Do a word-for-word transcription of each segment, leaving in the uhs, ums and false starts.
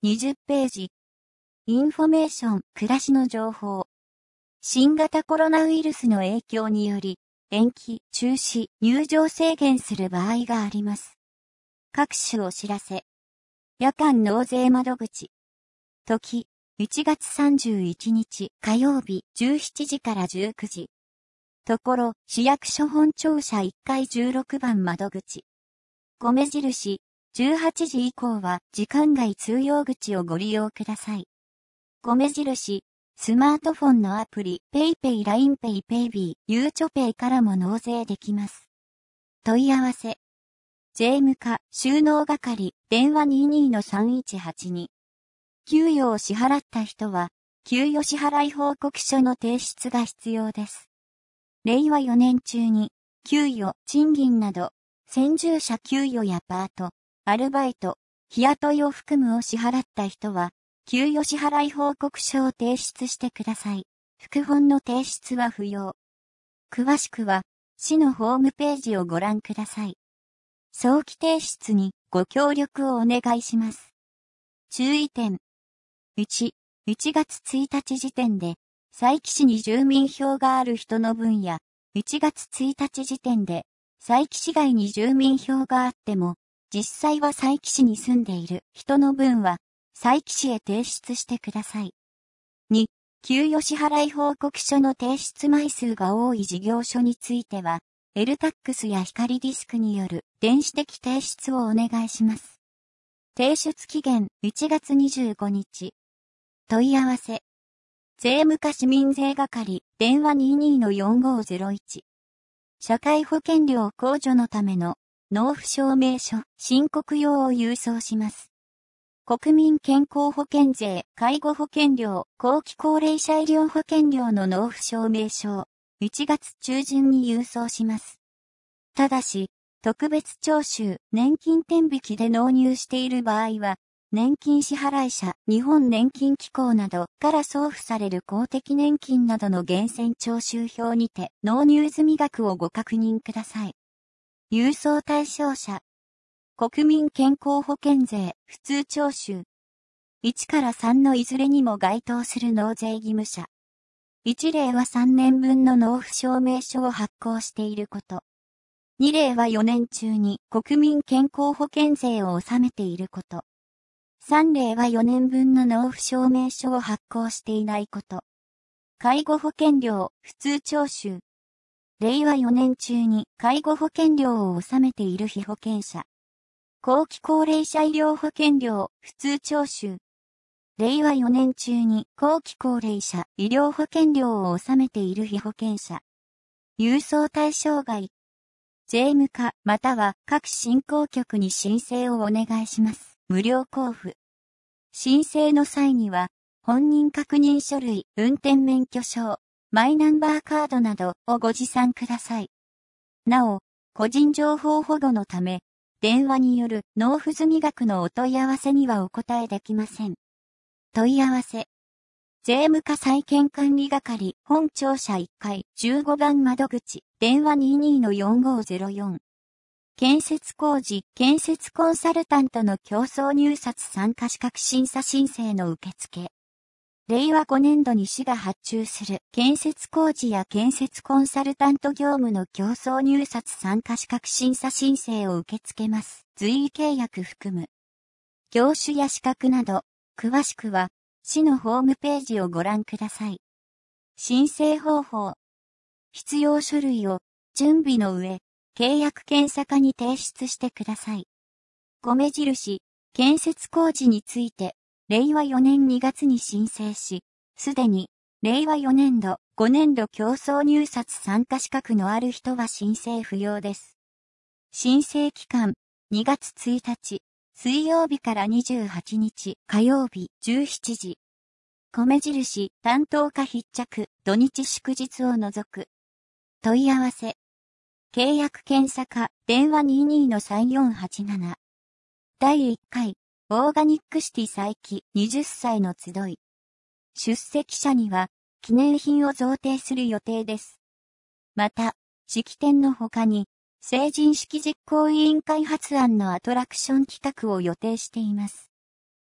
にじゅっページ。インフォメーション、暮らしの情報。新型コロナウイルスの影響により、延期、中止、入場制限する場合があります。各種お知らせ。夜間納税窓口。時、いちがつさんじゅういちにち火曜日じゅうしちじからじゅうくじ。ところ、市役所本庁舎いっかいじゅうろくばん窓口。米印、じゅうはちじ以降は時間外通用口をご利用ください。米印、スマートフォンのアプリ、PayPay、ラインペイ、PayB、ゆうちょペイからも納税できます。問い合わせ。税務課、収納係、電話 にじゅうにのさんいちはちに。給与を支払った人は、給与支払い報告書の提出が必要です。れいわよねん中に、給与、賃金など、先住者給与やパート、アルバイト、日雇いを含むを支払った人は、給与支払い報告書を提出してください。副本の提出は不要。詳しくは、市のホームページをご覧ください。早期提出にご協力をお願いします。注意点。いち、いちがつついたち時点で、佐伯市に住民票がある人の分や、いちがつついたち時点で、佐伯市外に住民票があっても、実際は佐伯市に住んでいる人の分は、佐伯市へ提出してください。に、給与支払い報告書の提出枚数が多い事業所については、エルタックス や光ディスクによる電子的提出をお願いします。提出期限いちがつにじゅうごにち。問い合わせ。税務課市民税係、電話 にじゅうにのよんごゼロいち。社会保険料控除のための納付証明書、申告用を郵送します。国民健康保険税、介護保険料、後期高齢者医療保険料の納付証明書をいちがつちゅうじゅんに郵送します。ただし、特別徴収、年金天引きで納入している場合は、年金支払い者、日本年金機構などから送付される公的年金などの源泉徴収票にて納入済み額をご確認ください。郵送対象者。国民健康保険税、普通徴収。いちからさんのいずれにも該当する納税義務者。いち例はさんねんぶんの納付証明書を発行していること。に例はよねん中に国民健康保険税を納めていること。さん例はよねんぶんの納付証明書を発行していないこと。介護保険料、普通徴収。令和よねん中に介護保険料を納めている被保険者。後期高齢者医療保険料、普通徴収。令和よねん中に後期高齢者医療保険料を納めている被保険者。郵送対象外。税務課または各振興局に申請をお願いします。無料交付。申請の際には、本人確認書類、運転免許証、マイナンバーカードなどをご持参ください。なお、個人情報保護のため、電話による納付済み額のお問い合わせにはお答えできません。問い合わせ。税務課債権管理係、本庁舎いっかい、じゅうごばん窓口、電話 にじゅうにのよんごゼロよん。建設工事、建設コンサルタントの競争入札参加資格審査申請の受付。令和ごねんどに市が発注する建設工事や建設コンサルタント業務の競争入札参加資格審査申請を受け付けます。随意契約含む。業種や資格など、詳しくは、市のホームページをご覧ください。申請方法。必要書類を準備の上、契約検査課に提出してください。米印、建設工事について、令和よねんにがつに申請し、すでに、令和よねんど、ごねんど競争入札参加資格のある人は申請不要です。申請期間、にがつついたち、水曜日からにじゅうはちにち、火曜日、じゅうしちじ。米印、担当課必着、土日祝日を除く。問い合わせ。契約検査課、電話 にじゅうにのさんよんはちなな。だいいっかい、オーガニックシティ佐伯はたちの集い。出席者には、記念品を贈呈する予定です。また、式典の他に、成人式実行委員会発案のアトラクション企画を予定しています。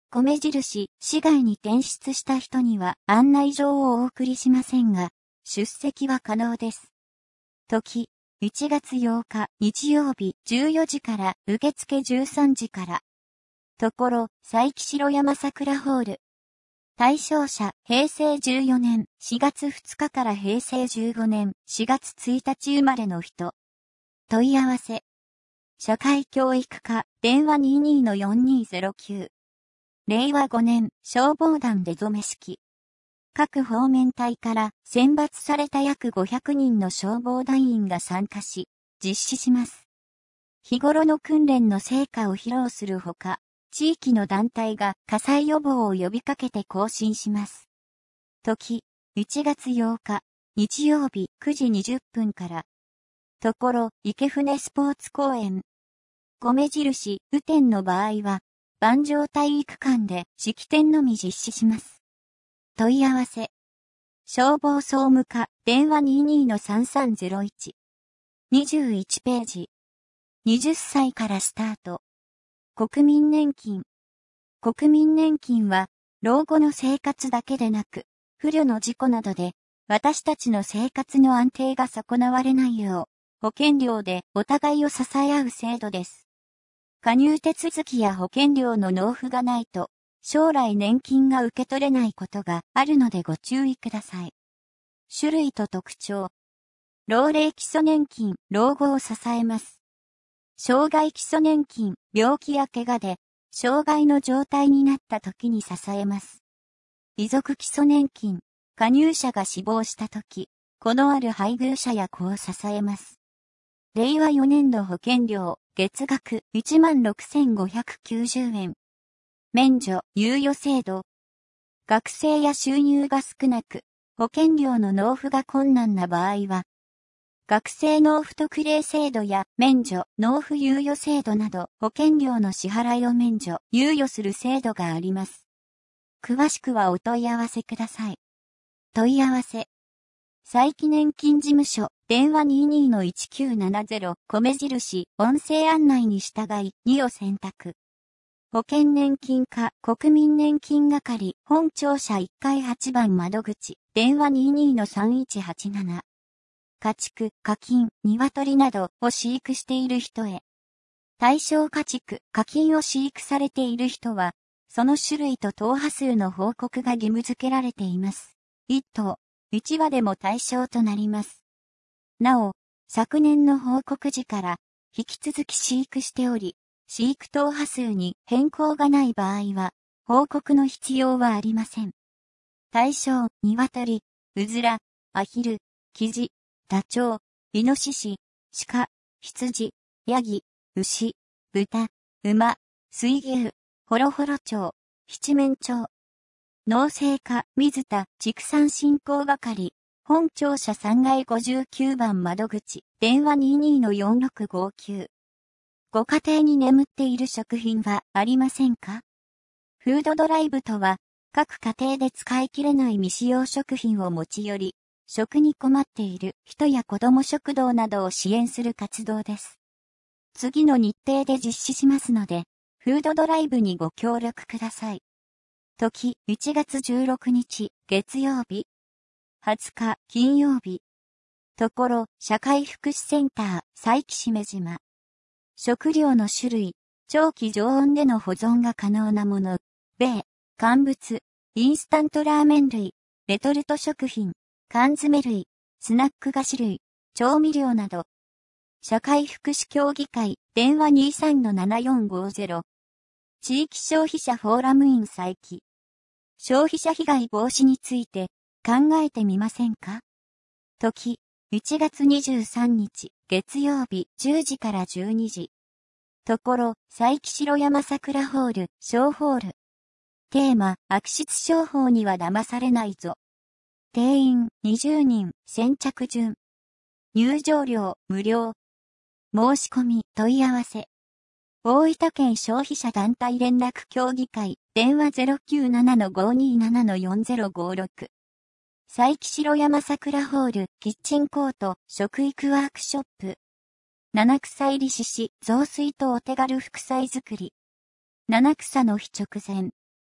米印、市外に転出した人には案内状をお送りしませんが、出席は可能です。時、いちがつようか日曜日じゅうよじから受付じゅうさんじから。ところ、佐伯城山桜ホール。対象者、へいせいじゅうよねんしがつふつかからへいせいじゅうごねんしがつついたち生まれの人。問い合わせ。社会教育課、電話 にじゅうに よんにーゼロきゅう。れいわごねん、消防団出初め式。各方面隊から選抜された約ごひゃくにんの消防団員が参加し、実施します。日頃の訓練の成果を披露するほか、地域の団体が火災予防を呼びかけて行進します。時、いちがつようか、日曜日くじにじゅっぷんから。ところ、池船スポーツ公園。米印、雨天の場合は、万丈体育館で式典のみ実施します。問い合わせ。消防総務課、電話 にじゅうに のさんさんゼロいち。にじゅういちページ。はたちからスタート。国民年金。国民年金は、老後の生活だけでなく、不慮の事故などで、私たちの生活の安定が損なわれないよう、保険料でお互いを支え合う制度です。加入手続きや保険料の納付がないと、将来年金が受け取れないことがあるのでご注意ください。種類と特徴。老齢基礎年金、老後を支えます。障害基礎年金、病気や怪我で、障害の状態になった時に支えます。遺族基礎年金、加入者が死亡した時、子のある配偶者や子を支えます。れいわよねんど保険料、月額 いちまんろくせんごひゃくきゅうじゅうえん。免除、猶予制度。学生や収入が少なく、保険料の納付が困難な場合は、学生納付特例制度や免除、納付猶予制度など保険料の支払いを免除、猶予する制度があります。詳しくはお問い合わせください。問い合わせ。佐伯年金事務所、電話 にじゅうに のいちきゅうななゼロ、米印、音声案内に従いにを選択。保険年金課、国民年金係、本庁舎いっかいはちばん窓口、電話 にじゅうに のさんいちはちなな。家畜、家禽、鶏などを飼育している人へ。対象家畜、家禽を飼育されている人は、その種類と頭羽数の報告が義務付けられています。いっとう、いちわでも対象となります。なお、昨年の報告時から引き続き飼育しており、飼育頭羽数に変更がない場合は、報告の必要はありません。対象、鶏、うずら、アヒル、キジ、ダチョウ、イノシシ、鹿、羊、ヤギ、牛、豚、馬、水牛、ホロホロ鳥、七面鳥。農政課、水田、畜産振興係、本庁舎さんがいごじゅうきゅうばん窓口、電話 にじゅうに のよんろくごきゅう。ご家庭に眠っている食品はありませんか？フードドライブとは、各家庭で使い切れない未使用食品を持ち寄り、食に困っている人や子ども食堂などを支援する活動です。次の日程で実施しますので、フードドライブにご協力ください。時、いちがつじゅうろくにち、月曜日。はつか、金曜日。ところ、社会福祉センター、佐伯しめ島。食料の種類、長期常温での保存が可能なもの、米、乾物、インスタントラーメン類、レトルト食品、缶詰類、スナック菓子類、調味料など。社会福祉協議会、電話 にじゅうさんのななよんごゼロ。地域消費者フォーラムイン佐伯。消費者被害防止について考えてみませんか？時、いちがつにじゅうさんにち、月曜日じゅうじからじゅうにじ。ところ、佐伯城山桜ホール、小ホール。テーマ、悪質商法には騙されないぞ。定員にじゅうにん、先着順。入場料無料。申し込み、問い合わせ。大分県消費者団体連絡協議会、電話 ゼロきゅうななのごにーななのよんゼロごろく。佐伯城山桜ホール、キッチンコート、食育ワークショップ。七草入りしし、雑炊とお手軽副菜作り。七草の日直前。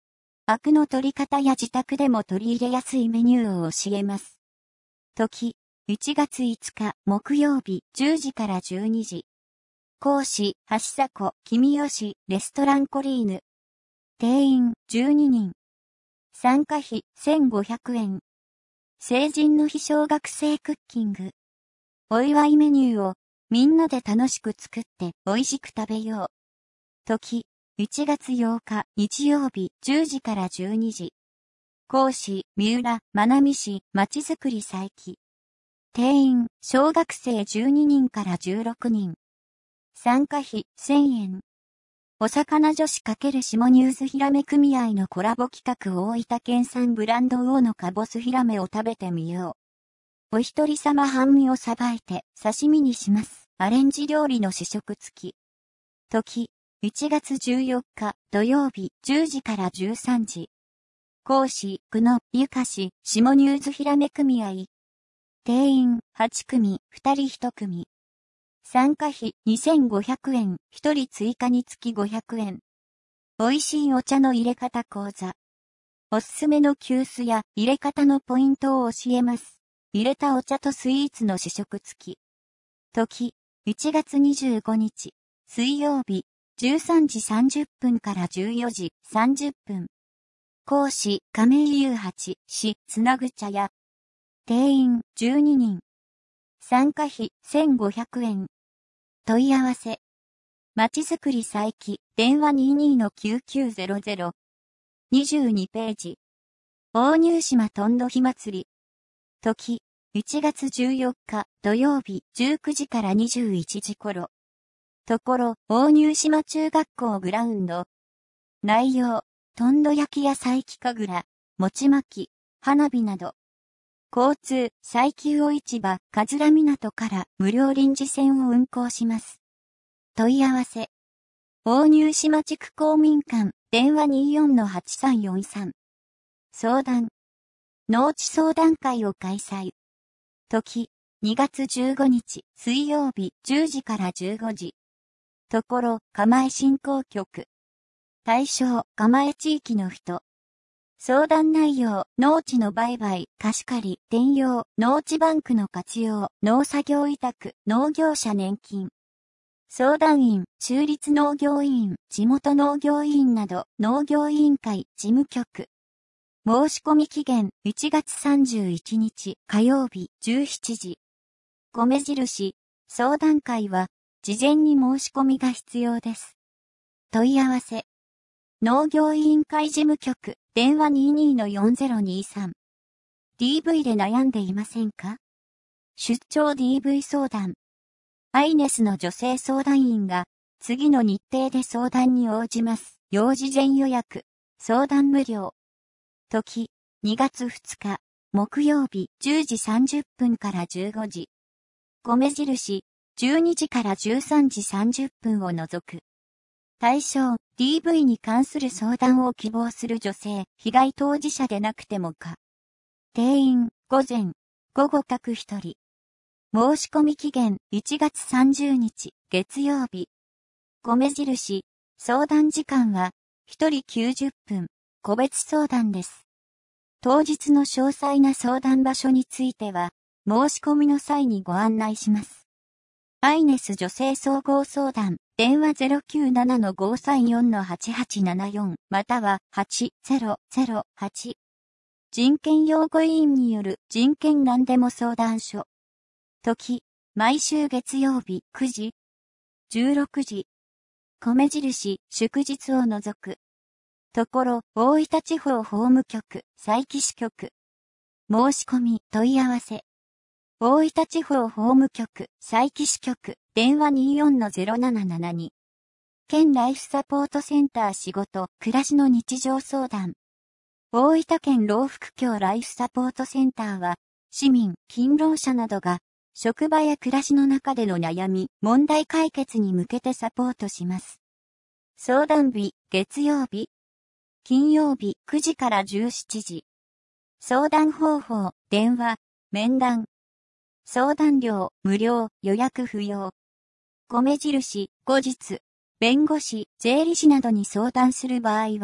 アクの取り方や自宅でも取り入れやすいメニューを教えます。時、いちがついつか木曜日じゅうじからじゅうにじ。講師、橋迫、君吉、レストランコリーヌ。定員、じゅうににん。参加費、せんごひゃくえん。成人の日小学生クッキング。お祝いメニューを、みんなで楽しく作って美味しく食べよう。時、いちがつようか日曜日じゅうじからじゅうにじ。講師、三浦、まなみ市、まちづくり佐伯。定員、小学生じゅうににんからじゅうろくにん。参加費、せんえん。お魚女子×下ニュースヒラメ組合のコラボ企画大分県産ブランド魚のカボスヒラメを食べてみよう。お一人様半身をさばいて刺身にします。アレンジ料理の試食付き。時、いちがつじゅうよっか土曜日じゅうじからじゅうさんじ。講師、久野、ゆかし、下ニュースヒラメ組合。定員、はちくみ、ふたりいちくみ。参加費にせんごひゃくえん、ひとり追加につきごひゃくえん。美味しいお茶の入れ方講座。おすすめの急須や入れ方のポイントを教えます。入れたお茶とスイーツの試食付き。時、いちがつにじゅうごにち、水曜日、じゅうさんじさんじゅっぷんからじゅうよじさんじゅっぷん。講師、亀井雄八、市、つなぐ茶屋。定員、じゅうににん。参加費、せんごひゃくえん。問い合わせ。まちづくり佐伯、電話 にじゅうにのきゅうきゅうゼロゼロ。にじゅうにページ。大入島とんど火祭り。時、いちがつじゅうよっか土曜日じゅうくじからにじゅういちじ頃。ところ、大入島中学校グラウンド。内容、とんど焼きや佐伯神楽、餅巻き、花火など。交通、佐伯魚市場、桂港から無料臨時船を運航します。問い合わせ。大入島地区公民館、電話 にじゅうよんのはちさんよんさん。相談。農地相談会を開催。時、にがつじゅうごにち、水曜日、じゅうじからじゅうごじ。ところ、釜江振興局。対象、釜江地域の人。相談内容、農地の売買、貸し借り、転用、農地バンクの活用、農作業委託、農業者年金。相談員、中立農業委員、地元農業委員など、農業委員会、事務局。申し込み期限、いちがつさんじゅういちにち、火曜日、じゅうしちじ。米印、相談会は、事前に申し込みが必要です。問い合わせ。農業委員会事務局、電話 にじゅうにのよんゼロにさん。ディーブイ で悩んでいませんか？出張 ディーブイ 相談。アイネスの女性相談員が、次の日程で相談に応じます。要事前予約。相談無料。時、にがつふつか、木曜日、じゅうじさんじゅっぷんからじゅうごじ。米印、じゅうにじからじゅうさんじさんじゅっぷんを除く。対象、ディーブイ に関する相談を希望する女性、被害当事者でなくてもか。定員、午前、午後各一人。申し込み期限、いちがつさんじゅうにち、月曜日。米印、相談時間は、ひとりきゅうじゅっぷん、個別相談です。当日の詳細な相談場所については、申し込みの際にご案内します。アイネス女性総合相談、電話 ゼロきゅうななのごさんよんのはちはちななよん またははちゼロゼロはち。人権擁護委員による人権何でも相談所。時、毎週月曜日くじ、じゅうろくじ。米印、祝日を除く。ところ、大分地方法務局、佐伯支局。申し込み、問い合わせ。大分地方法務局、佐伯支局、電話 にじゅうよんのゼロななななに。県ライフサポートセンター仕事、暮らしの日常相談。大分県老福協ライフサポートセンターは、市民、勤労者などが、職場や暮らしの中での悩み、問題解決に向けてサポートします。相談日、月曜日。金曜日くじからじゅうしちじ。相談方法、電話、面談。相談料、無料、予約不要。米印、後日、弁護士、税理士などに相談する場合は、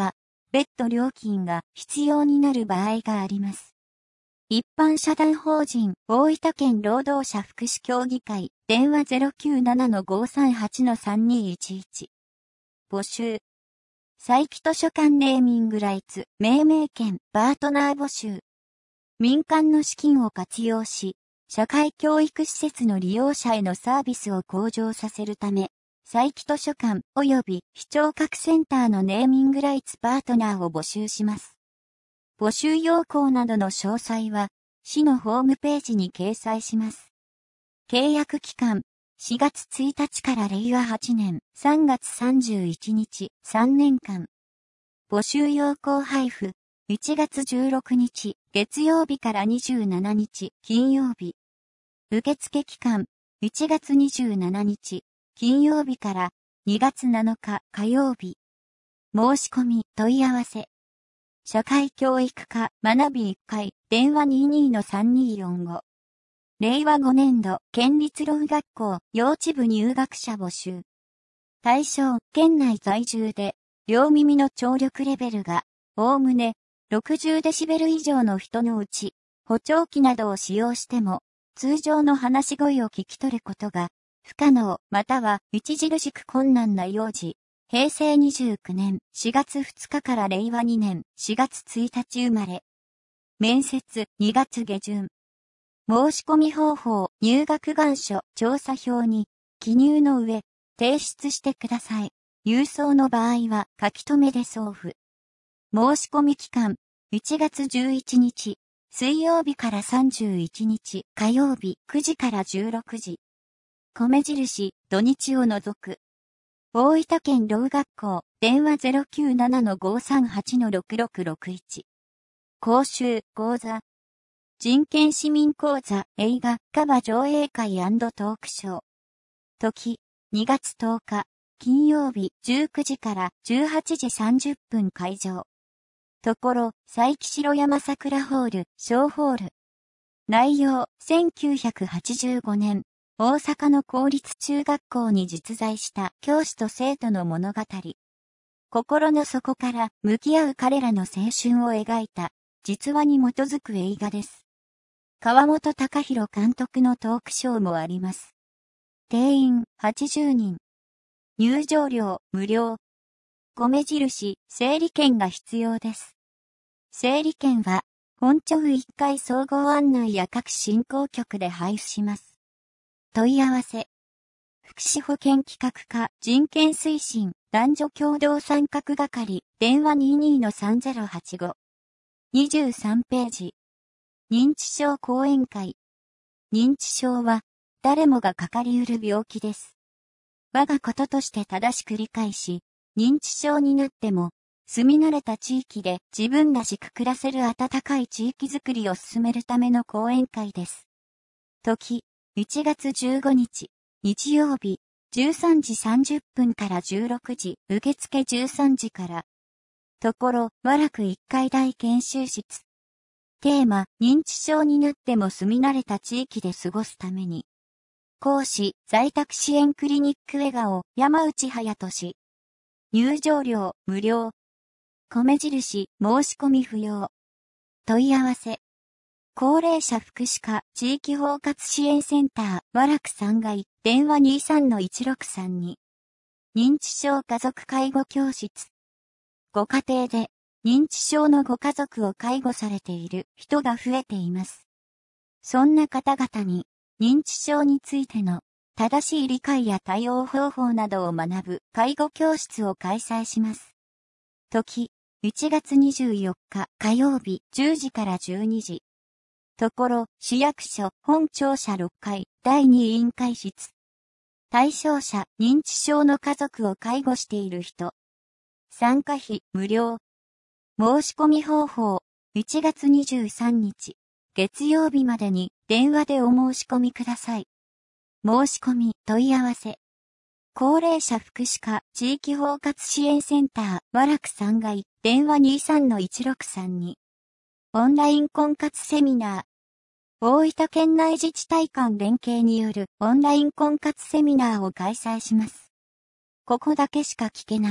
別途料金が必要になる場合があります。一般社団法人大分県労働者福祉協議会電話 ゼロきゅうななのごさんはちのさんにいちいち募集。佐伯図書館ネーミングライツ命名権パートナー募集。民間の資金を活用し、社会教育施設の利用者へのサービスを向上させるため、佐伯図書館及び視聴覚センターのネーミングライツパートナーを募集します。募集要項などの詳細は、市のホームページに掲載します。契約期間、しがつついたちかられいわはちねんさんがつさんじゅういちにちさんねんかん。募集要項配布、いちがつじゅうろくにち月曜日からにじゅうしちにち金曜日。受付期間、いちがつにじゅうしちにち金曜日からにがつなのか火曜日。申し込み問い合わせ。社会教育科学びいっかい電話 にじゅうにのさんにーよんご。れいわごねんど県立ろう学校幼稚部入学者募集。対象県内在住で両耳の聴力レベルがおおむねろくじゅうデシベル以上の人のうち補聴器などを使用しても通常の話し声を聞き取ることが不可能または著しく困難な幼児。へいせいにじゅうきゅうねんしがつふつかかられいわにねんしがつついたち生まれ。面接にがつげじゅん。申し込み方法入学願書調査票に記入の上提出してください。郵送の場合は書き留めで送付。申し込み期間いちがつじゅういちにち水曜日からさんじゅういちにち火曜日くじからじゅうろくじ。米印土日を除く。大分県ろう学校電話 ゼロきゅうななのごさんはちのろくろくろくいち。講習講座。人権市民講座映画カバ上映会&トークショー。時にがつとおか金曜日じゅうくじからじゅうはちじさんじゅっぷん会場。ところ佐伯城山桜ホール小ホール。内容せんきゅうひゃくはちじゅうごねん大阪の公立中学校に実在した教師と生徒の物語。心の底から向き合う彼らの青春を描いた実話に基づく映画です。川本隆弘監督のトークショーもあります。定員はちじゅうにん。入場料無料。米印整理券が必要です。整理券は本庁いっかい総合案内や各振興局で配布します。問い合わせ。福祉保健企画課人権推進男女共同参画係電話 にじゅうにのさんぜろはちご。にじゅうさんページ。認知症講演会。認知症は誰もがかかりうる病気です。我がこととして正しく理解し、認知症になっても住み慣れた地域で自分らしく暮らせる温かい地域づくりを進めるための講演会です。時いちがつじゅうごにち、日曜日、じゅうさんじさんじゅっぷんからじゅうろくじ、受付じゅうさんじから。ところ、和楽いっかい大研修室。テーマ、認知症になっても住み慣れた地域で過ごすために。講師、在宅支援クリニック笑顔、山内隼俊。入場料、無料。米印、申し込み不要。問い合わせ。高齢者福祉課地域包括支援センター和楽さんがい電話 にじゅうさんのいちろくさんに。認知症家族介護教室。ご家庭で認知症のご家族を介護されている人が増えています。そんな方々に認知症についての正しい理解や対応方法などを学ぶ介護教室を開催します。時いちがつにじゅうよっか火曜日じゅうじからじゅうにじ。ところ、市役所本庁舎ろっかいだいに委員会室。対象者認知症の家族を介護している人。参加費無料。申し込み方法いちがつにじゅうさんにち月曜日までに電話でお申し込みください。申し込み問い合わせ。高齢者福祉課地域包括支援センター和楽さんがい電話 にじゅうさんのいちろくさんに。オンライン婚活セミナー。大分県内自治体間連携によるオンライン婚活セミナーを開催します。ここだけしか聞けない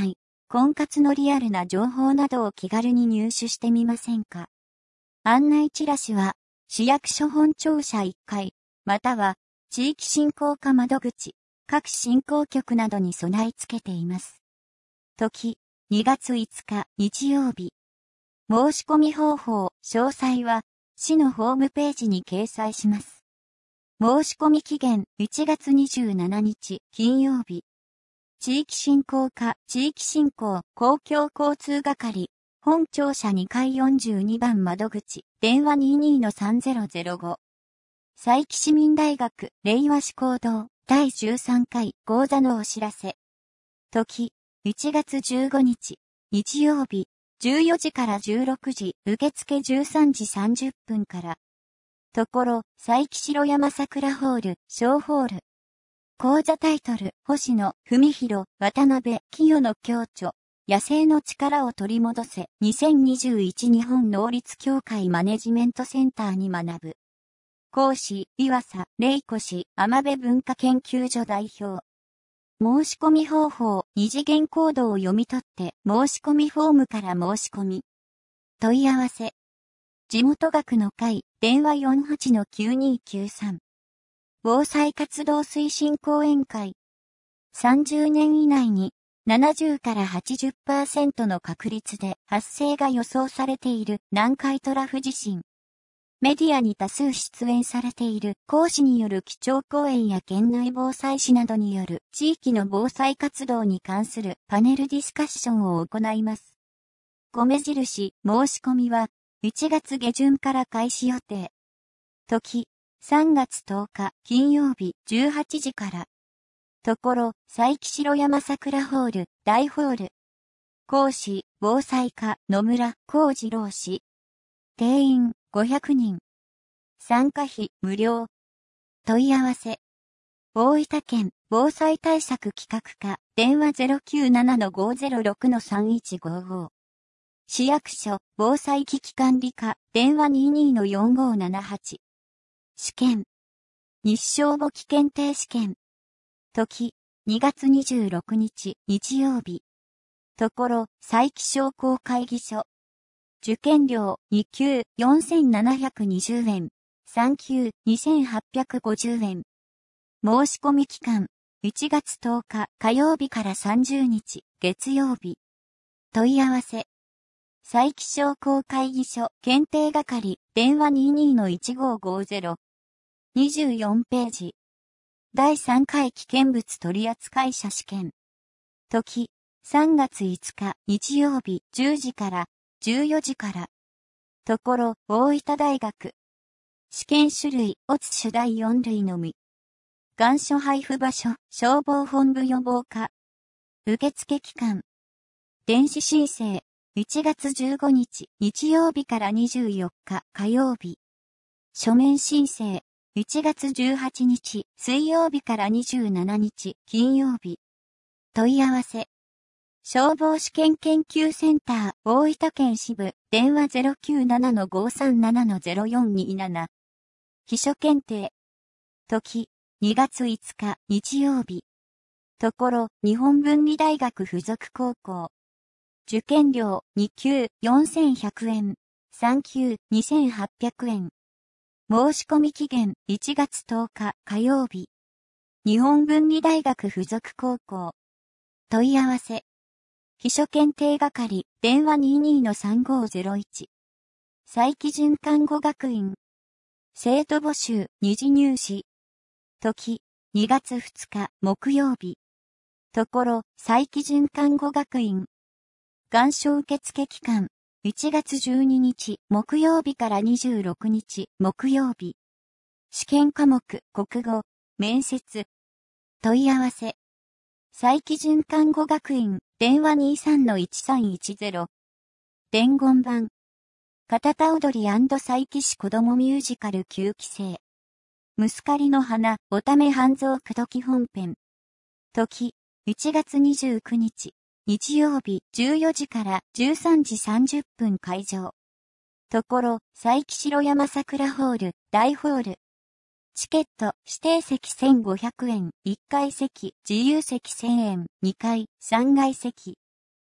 婚活のリアルな情報などを気軽に入手してみませんか。案内チラシは、市役所本庁舎いっかい、または、地域振興課窓口、各振興局などに備え付けています。時、にがついつか日曜日。申し込み方法、詳細は、市のホームページに掲載します。申し込み期限いちがつにじゅうしちにち金曜日。地域振興課、地域振興公共交通係、本庁舎にかいよんじゅうにばん窓口、電話 にじゅうにのさんぜろぜろご。佐伯市民大学、令和市講堂、だいじゅうさんかい講座のお知らせ。時、いちがつじゅうごにち、日曜日、じゅうよじからじゅうろくじ、受付じゅうさんじさんじゅっぷんから。ところ、佐伯城山桜ホール、小ホール。講座タイトル、星野、文弘、渡辺、清野共著。野生の力を取り戻せ、にせんにじゅういち日本能率協会マネジメントセンターに学ぶ。講師、岩佐、玲子氏、浜辺文化研究所代表。申し込み方法、二次元コードを読み取って、申し込みフォームから申し込み。問い合わせ。地元学の会、電話 よんはちのきゅうにきゅうさん。防災活動推進講演会。さんじゅうねん以内に、ななじゅうからはちじゅっパーセント の確率で発生が予想されている南海トラフ地震。メディアに多数出演されている講師による基調講演や県内防災士などによる地域の防災活動に関するパネルディスカッションを行います。米印、申し込みはいちがつげじゅんから開始予定。時、さんがつとおか金曜日じゅうはちじから。ところ、佐伯城山桜ホール、大ホール。講師、防災課、野村幸次郎氏。定員、ごひゃくにん。参加費、無料。問い合わせ。大分県、防災対策企画課、電話 ゼロきゅうななのごぜろろくのさんいちごご。市役所、防災危機管理課、電話 にじゅうにのよんごななはち。試験。日照簿記検定試験。時、にがつにじゅうろくにち、日曜日。ところ、佐伯商工会議所。受験料、に級、よんせんななひゃくにじゅうえん。さん級、にせんはっぴゃくごじゅうえん。申し込み期間、いちがつとおか火曜日からさんじゅうにち、月曜日。問い合わせ。佐伯商工会議所、検定係、電話 にじゅうにのいちごごぜろ。にじゅうよんページ。だいさんかい危険物取扱者試験。時、さんがついつか日曜日じゅうじからじゅうよじから。ところ、大分大学。試験種類、オツ種だいよんるいのみ。願書配布場所、消防本部予防課。受付期間。電子申請、いちがつじゅうごにち日曜日からにじゅうよっか火曜日。書面申請。いちがつじゅうはちにち水曜日からにじゅうしちにち金曜日。問い合わせ。消防試験研究センター大分県支部電話 ゼロきゅうななのごさんななのぜろよんになな。秘書検定。時、にがついつか日曜日。ところ、日本文理大学附属高校。受験料に級よんせんひゃくえん。さん級にせんはっぴゃくえん。申し込み期限いちがつとおか火曜日。日本文理大学附属高校。問い合わせ。秘書検定係、電話 にじゅうにのさんごぜろいち。佐伯准看護学院。生徒募集、二次入試。時、にがつふつか木曜日。ところ、佐伯准看護学院。願書受付期間。いちがつじゅうににち木曜日からにじゅうろくにち木曜日。試験科目国語面接。問い合わせ。佐伯准看護学院電話 にじゅうさんのいちさんいちぜろ。伝言板。片田踊り&佐伯市子どもミュージカルきゅうきせい。ムスカリの花おため半蔵口説き本編。時、いちがつにじゅうくにち。日曜日じゅうよじからじゅうさんじさんじゅっぷん会場。ところ、佐伯城山桜ホール、大ホール。チケット、指定席せんごひゃくえん、いっかい席、自由席せんえん、にかい、さんがい席。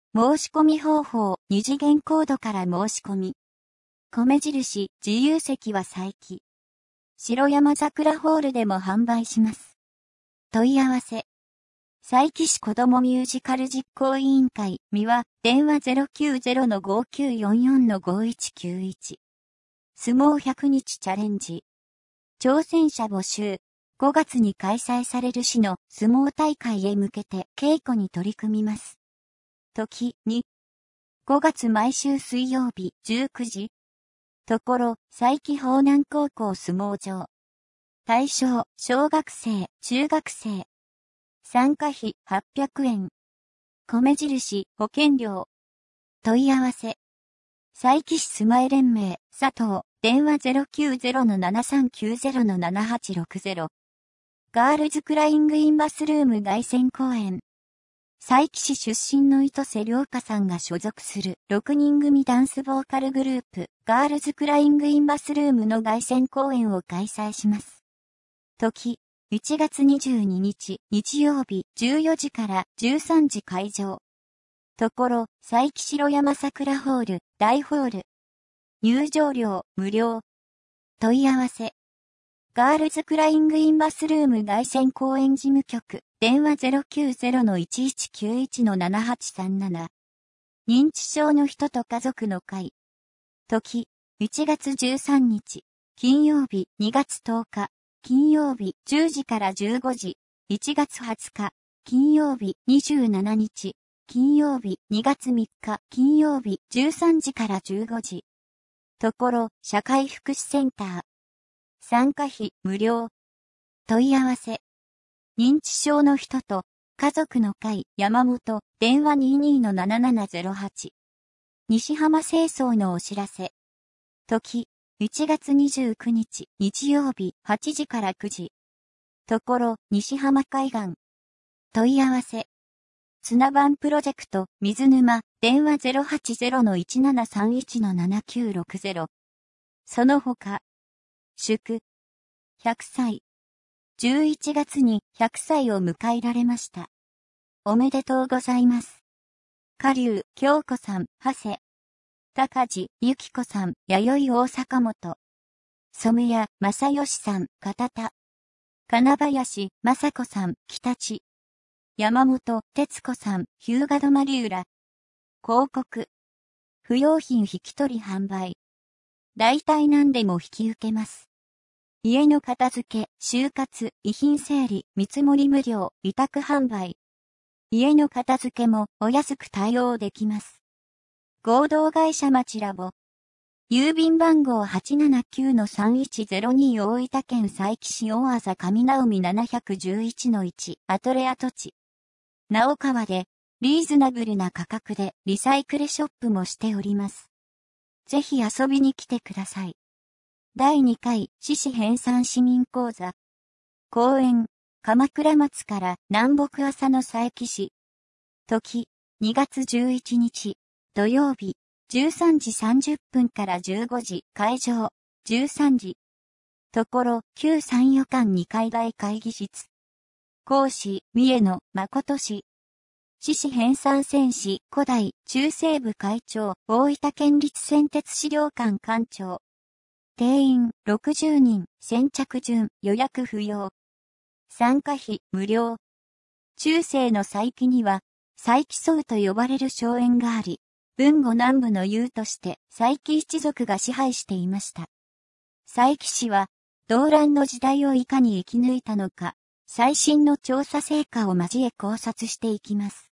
申し込み方法、二次元コードから申し込み。米印、自由席は佐伯。城山桜ホールでも販売します。問い合わせ。佐伯市子どもミュージカル実行委員会、みは、電話 ゼロきゅうゼロのごきゅうよんよんのごいちきゅういち。相撲ひゃくにちチャレンジ。挑戦者募集。ごがつに開催される市の相撲大会へ向けて稽古に取り組みます。時に。ごがつ毎週水曜日じゅうくじ。ところ、佐伯豊南高校相撲場。対象、小学生、中学生。参加費はっぴゃくえん。米印、保険料。問い合わせ。佐伯市住まい連盟、佐藤、電話 ゼロきゅうゼロのななさんきゅうゼロのななはちろくゼロ。ガールズクライングインバスルーム凱旋公演。佐伯市出身の糸瀬良香さんが所属するろくにん組ダンスボーカルグループ、ガールズクライングインバスルームの凱旋公演を開催します。時、いちがつにじゅうににち、日曜日、じゅうよじからじゅうさんじ会場。ところ、佐伯城山桜ホール、大ホール。入場料、無料。問い合わせ。ガールズクライングインバスルーム凱旋公演事務局、電話 ゼロきゅうゼロのいちいちきゅういちのななはちさんなな。認知症の人と家族の会。時、いちがつじゅうさんにち、金曜日、にがつとおか、金曜日、じゅうじからじゅうごじ、いちがつはつか、金曜日、にじゅうしちにち、金曜日、にがつみっか、金曜日、じゅうさんじからじゅうごじ。ところ、社会福祉センター。参加費、無料。問い合わせ。認知症の人と、家族の会、山本、電話 にじゅうにのななななゼロはち。西浜清掃のお知らせ。時、いちがつにじゅうくにち、日曜日、はちじからくじ。ところ、西浜海岸。問い合わせ。砂版プロジェクト、水沼、電話 ゼロはちゼロのいちななさんいちのななきゅうろくゼロ。その他。祝。ひゃくさい。じゅういちがつにひゃくさいを迎えられました。おめでとうございます。下流、京子さん、長谷。高地、ゆきこさん、弥生大阪本。染谷、正義さん、片田。金林、雅子さん、北地。山本、哲子さん、日向止浦。広告。不用品引き取り販売。大体何でも引き受けます。家の片付け、就活、遺品整理、見積もり無料、委託販売。家の片付けもお安く対応できます。合同会社町ラボ。郵便番号 はちななきゅうのさんいちゼロに 大分県佐伯市大字上直海なないいいのいちアトレ跡地。直川でリーズナブルな価格でリサイクルショップもしております。ぜひ遊びに来てください。だいにかい、市市編纂市民講座。公演、鎌倉松から南北朝の佐伯市。時、にがつじゅういちにち、土曜日、じゅうさんじさんじゅっぷんからじゅうごじ、会場、じゅうさんじ。ところ、旧三予館にかい大会議室。講師、三重野誠氏。市市編纂戦士、古代、中西部会長、大分県立先鉄資料館館長。定員ろくじゅうにん、先着順、予約不要。参加費無料。中世の佐伯には、佐伯荘と呼ばれる荘園があり、豊後南部の雄として佐伯一族が支配していました。佐伯市は、動乱の時代をいかに生き抜いたのか、最新の調査成果を交え考察していきます。